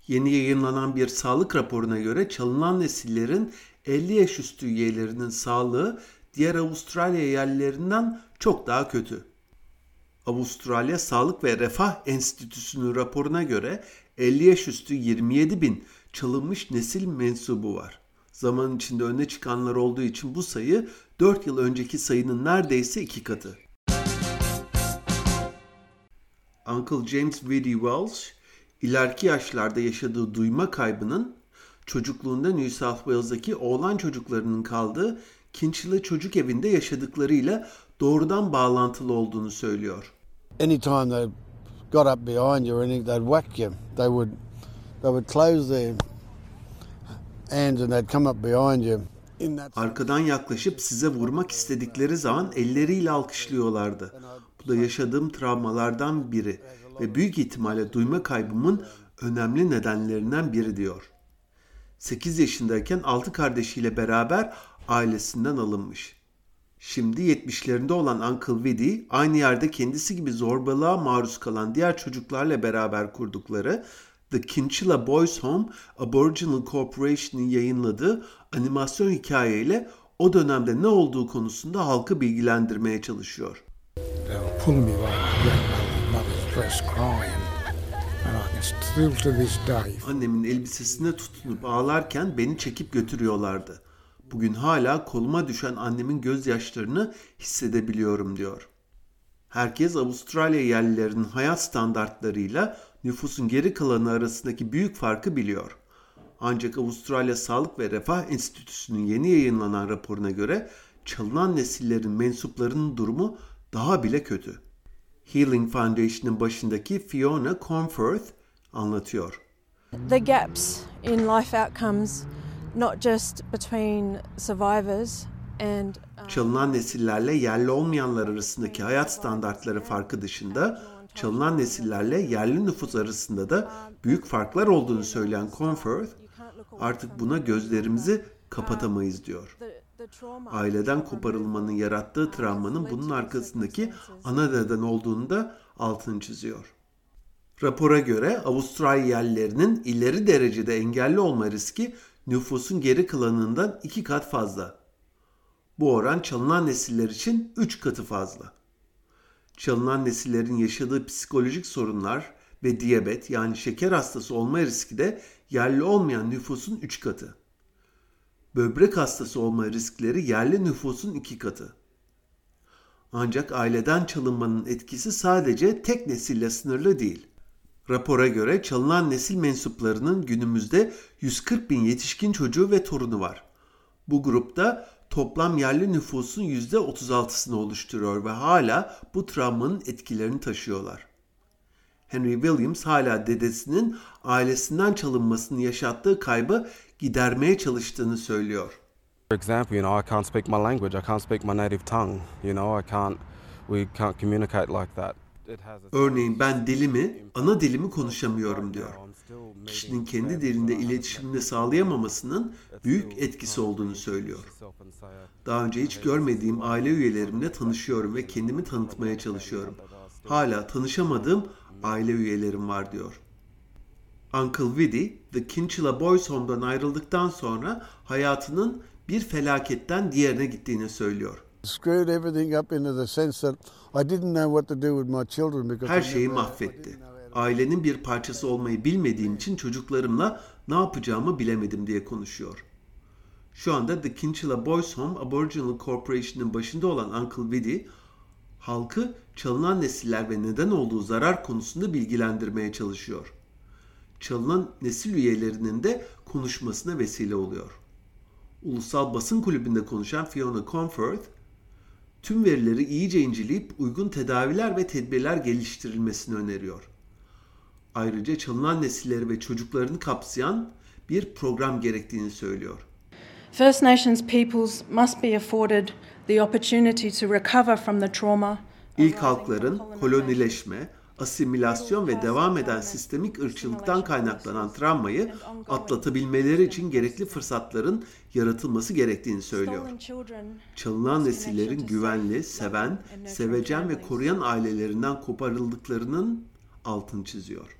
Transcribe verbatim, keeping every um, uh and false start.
Yeni yayınlanan bir sağlık raporuna göre çalınan nesillerin elli yaş üstü üyelerinin sağlığı diğer Avustralya yerlilerinden çok daha kötü. Avustralya Sağlık ve Refah Enstitüsü'nün raporuna göre elli yaş üstü yirmi yedi bin çalınmış nesil mensubu var. Zaman içinde öne çıkanlar olduğu için bu sayı dört yıl önceki sayının neredeyse iki katı. Uncle James Whitty Welsh, ileriki yaşlarda yaşadığı duyma kaybının çocukluğunda New South Wales'daki oğlan çocuklarının kaldığı Kinchela Çocuk Evi'nde yaşadıklarıyla doğrudan bağlantılı olduğunu söylüyor. Anytime they got up behind you or anything, they'd whack you. They would, they would close their hands and they'd come up behind you. Arkadan yaklaşıp size vurmak istedikleri zaman elleriyle alkışlıyorlardı. Bu da yaşadığım travmalardan biri ve büyük ihtimalle duyma kaybımın önemli nedenlerinden biri diyor. sekiz yaşındayken altı kardeşiyle beraber ailesinden alınmış. Şimdi yetmişlerinde olan Uncle Whitty aynı yerde kendisi gibi zorbalığa maruz kalan diğer çocuklarla beraber kurdukları The Kinchela Boys Home Aboriginal Corporation'ın yayınladığı animasyon hikayeyle o dönemde ne olduğu konusunda halkı bilgilendirmeye çalışıyor. Annemin elbisesine tutunup ağlarken beni çekip götürüyorlardı. Bugün hala koluma düşen annemin gözyaşlarını hissedebiliyorum diyor. Herkes Avustralya yerlilerinin hayat standartlarıyla nüfusun geri kalanı arasındaki büyük farkı biliyor. Ancak Avustralya Sağlık ve Refah Enstitüsü'nün yeni yayınlanan raporuna göre çalınan nesillerin mensuplarının durumu daha bile kötü. Healing Foundation'ın başındaki Fiona Cornforth anlatıyor. The gaps in life outcomes not just between survivors and çalınan nesillerle yerli olmayanlar arasındaki hayat standartları farkı dışında çalınan nesillerle yerli nüfus arasında da büyük farklar olduğunu söyleyen Cornforth, artık buna gözlerimizi kapatamayız diyor. Aileden koparılmanın yarattığı travmanın bunun arkasındaki ana neden olduğunu da altını çiziyor. Rapora göre Avustralya yerlilerinin ileri derecede engelli olma riski nüfusun geri kalanından iki kat fazla. Bu oran çalınan nesiller için üç katı fazla. Çalınan nesillerin yaşadığı psikolojik sorunlar ve diyabet yani şeker hastası olma riski de yerli olmayan nüfusun üç katı. Böbrek hastası olma riskleri yerli nüfusun iki katı. Ancak aileden çalınmanın etkisi sadece tek nesille sınırlı değil. Rapora göre çalınan nesil mensuplarının günümüzde yüz kırk bin yetişkin çocuğu ve torunu var. Bu grupta toplam yerli nüfusun yüzde otuz altısını oluşturuyor ve hala bu travmanın etkilerini taşıyorlar. Henry Williams hala dedesinin ailesinden çalınmasını yaşattığı kaybı gidermeye çalıştığını söylüyor. For example, you know, I can't speak my language. I can't speak my native tongue. You know, I can't. We can't communicate like that. Örneğin ben dilimi, ana dilimi konuşamıyorum diyor. Kişinin kendi dilinde iletişimini sağlayamamasının büyük etkisi olduğunu söylüyor. Daha önce hiç görmediğim aile üyelerimle tanışıyorum ve kendimi tanıtmaya çalışıyorum. Hala tanışamadığım aile üyelerim var diyor. Uncle Whitty, The Kinchela Boys Home'dan ayrıldıktan sonra hayatının bir felaketten diğerine gittiğini söylüyor. Her şeyi mahvetti. Ailenin bir parçası olmayı bilmediğim için çocuklarımla ne yapacağımı bilemedim diye konuşuyor. Şu anda The Kinchela Boys Home Aboriginal Corporation'ın başında olan Uncle Whitty, halkı çalınan nesiller ve neden olduğu zarar konusunda bilgilendirmeye çalışıyor. Çalınan nesil üyelerinin de konuşmasına vesile oluyor. Ulusal Basın Kulübü'nde konuşan Fiona Cornforth, tüm verileri iyice inceleyip uygun tedaviler ve tedbirler geliştirilmesini öneriyor. Ayrıca çalınan nesilleri ve çocuklarını kapsayan bir program gerektiğini söylüyor. First Nations peoples must be afforded the opportunity to recover from the trauma. İlk halkların kolonileşme, asimilasyon ve devam eden sistemik ırkçılıktan kaynaklanan travmayı atlatabilmeleri için gerekli fırsatların yaratılması gerektiğini söylüyor. Çalınan nesillerin güvenli, seven, sevecen ve koruyan ailelerinden koparıldıklarının altını çiziyor.